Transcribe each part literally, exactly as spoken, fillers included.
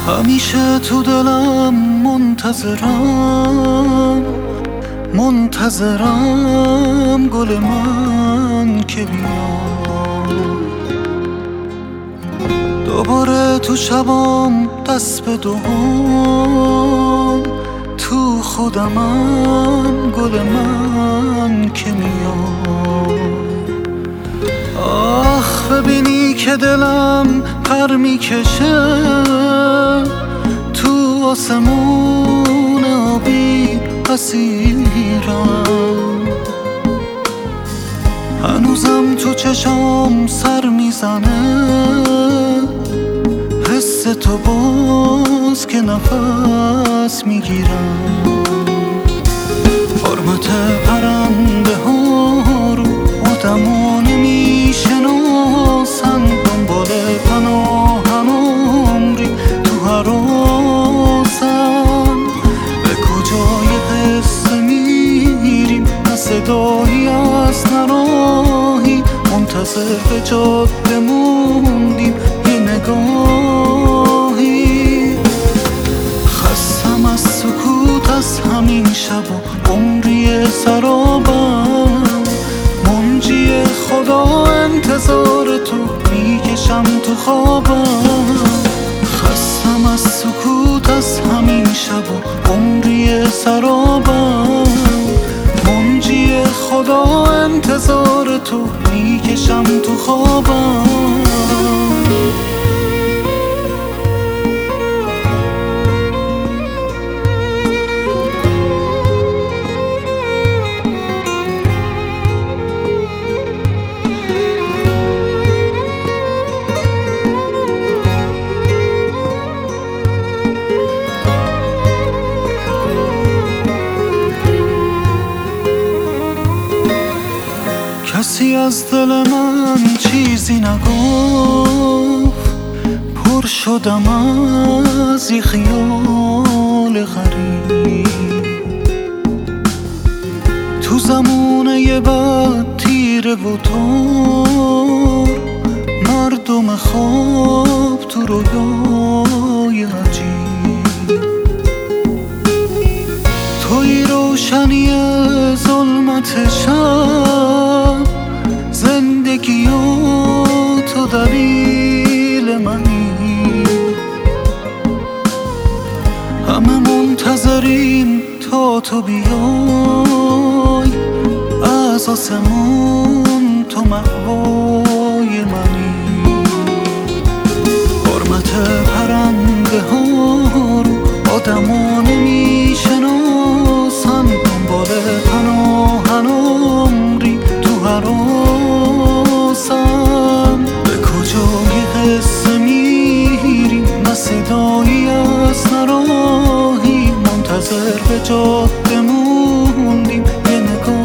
همیشه تو دلم منتظرم منتظرم گل من که بیاد دوباره تو شبام دست به دوام تو خودمم گل من که میاد. آخ ببینی که دلم پر میکشه تو آسمون آبی اسیرم، هنوزم تو چشام سر میزنه حس تو باز که نفس میگیرم. حرمت پرنده ها رو آدما نمیشناسن، دنبال پناهن عمری تو هراسن. به کجای قصه میریم نه صدایی از نراهی، منتظر به جاده موندیم یه نگاهی. خستم از سکوت از همین شب و عمری سرابم، منجی خدا انتظار تو میکشم تو خوابم. خستم از سکوت از همین شب و عمری سرابم، منجی خدا انتظار تو میکشم تو خوابم. کسی از دل من چیزی نگفت، پر شدم از یه خیال غریب. تو زمونه بد تیره و تار، مردم خواب تو رویای عجیب. توی روشنی ظلمت شب، زندگی و تو دلیل منی. همه منتظریم تا تو بیای، از آسمون تو مأوای منی. حرمت پرنده ها رو آدما نمیشناسن، دنبال پناهن عمری تو هراسن. به کجای قصه میریم نه صدایی از نراهی، منتظر به جاده موندیم یه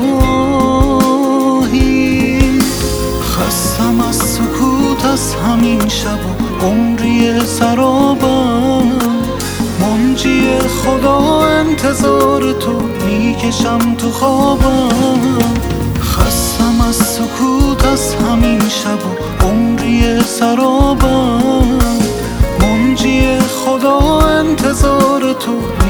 نگاهی. خستم از سکوت از همین شب و عمری سرابم، منجی خدا انتظار تو میکشم تو خوابم. خستم از سکوت از همین شب و عمری سرابم، منجی خدا انتظار تو